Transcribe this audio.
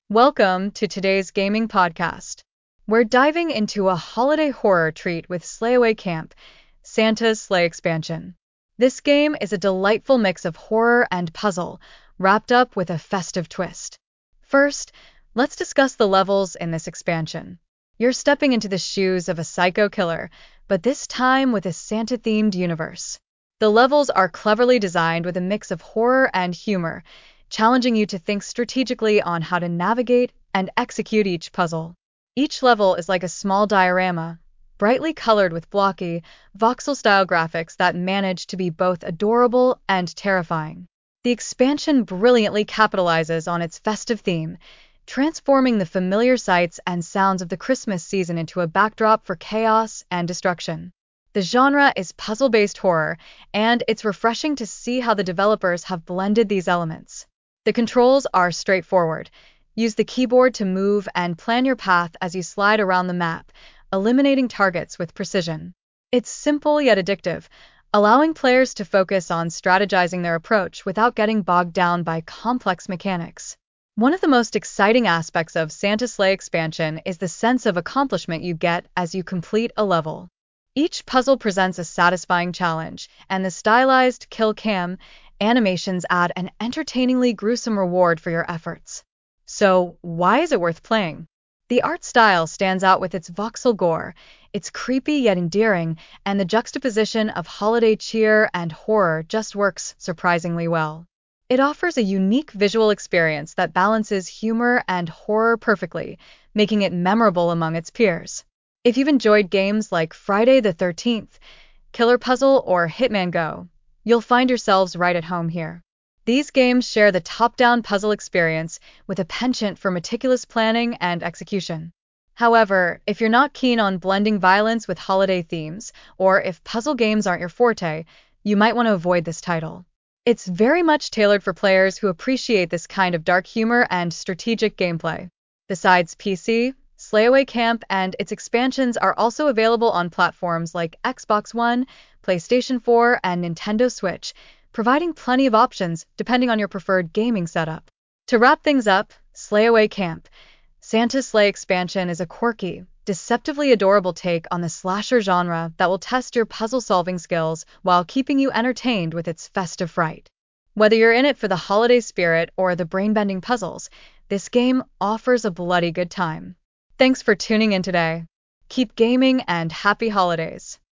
Welcome to today's gaming podcast. We're diving into a holiday horror treat with Slayaway Camp, Santa's Slay expansion. This game is a delightful mix of horror and puzzle, wrapped up with a festive twist. First, let's discuss the levels in this expansion. You're stepping into the shoes of a psycho killer, but this time with a Santa-themed universe. The levels are cleverly designed with a mix of horror and humor, challenging you to think strategically on how to navigate and execute each puzzle. Each level is like a small diorama, brightly colored with blocky, voxel-style graphics that manage to be both adorable and terrifying. The expansion brilliantly capitalizes on its festive theme, transforming the familiar sights and sounds of the Christmas season into a backdrop for chaos and destruction. The genre is puzzle-based horror, and it's refreshing to see how the developers have blended these elements. The controls are straightforward. Use the keyboard to move and plan your path as you slide around the map, eliminating targets with precision. It's simple yet addictive, allowing players to focus on strategizing their approach without getting bogged down by complex mechanics. One of the most exciting aspects of Santa's Slay expansion is the sense of accomplishment you get as you complete a level. Each puzzle presents a satisfying challenge, and the stylized kill cam animations add an entertainingly gruesome reward for your efforts. So, why is it worth playing? The art style stands out with its voxel gore, it's creepy yet endearing, and the juxtaposition of holiday cheer and horror just works surprisingly well. It offers a unique visual experience that balances humor and horror perfectly, making it memorable among its peers. If you've enjoyed games like Friday the 13th, Killer Puzzle, or Hitman Go, you'll find yourselves right at home here. These games share the top-down puzzle experience with a penchant for meticulous planning and execution. However, if you're not keen on blending violence with holiday themes, or if puzzle games aren't your forte, you might want to avoid this title. It's very much tailored for players who appreciate this kind of dark humor and strategic gameplay. Besides PC, Slayaway Camp and its expansions are also available on platforms like Xbox One, PlayStation 4, and Nintendo Switch, providing plenty of options depending on your preferred gaming setup. To wrap things up, Slayaway Camp, Santa's Slay expansion is a quirky, deceptively adorable take on the slasher genre that will test your puzzle-solving skills while keeping you entertained with its festive fright. Whether you're in it for the holiday spirit or the brain-bending puzzles, this game offers a bloody good time. Thanks for tuning in today. Keep gaming and happy holidays.